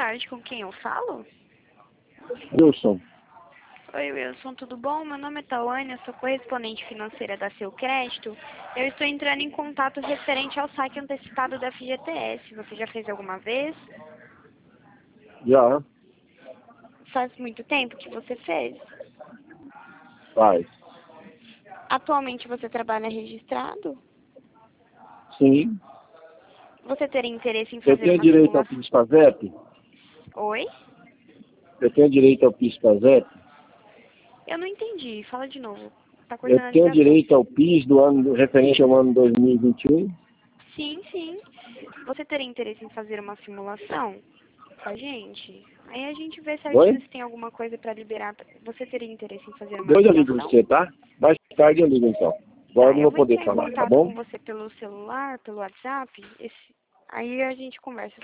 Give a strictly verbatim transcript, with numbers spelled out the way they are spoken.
tarde, com quem eu falo? Wilson. Oi, Wilson, tudo bom? Meu nome é Tawane, eu sou correspondente financeira da Seu Crédito. Eu estou entrando em contato referente ao saque antecipado da F G T S. Você já fez alguma vez? Já, Faz muito tempo que você fez? faz. Atualmente você trabalha registrado? Sim. Você teria interesse em Eu fazer tenho uma direito ao simulação? PIS-PASEP? Oi? Eu tenho direito ao PIS-PASEP? Eu não entendi, fala de novo. Tá Eu cortando a tenho ligação. direito ao PIS do ano, do- referente ao ano dois mil e vinte e um? Sim, sim. Você teria interesse em fazer uma simulação com a gente? Aí a gente vê certinho Oi? se tem alguma coisa para liberar. Você teria interesse em fazer uma Depois eu ligo pra simulação? você, tá? Mais tarde eu ligo então. Agora eu Tá, não eu vou vou poder entrar em falar, tá contato bom? com você pelo celular, pelo WhatsApp. Esse... Aí a gente conversa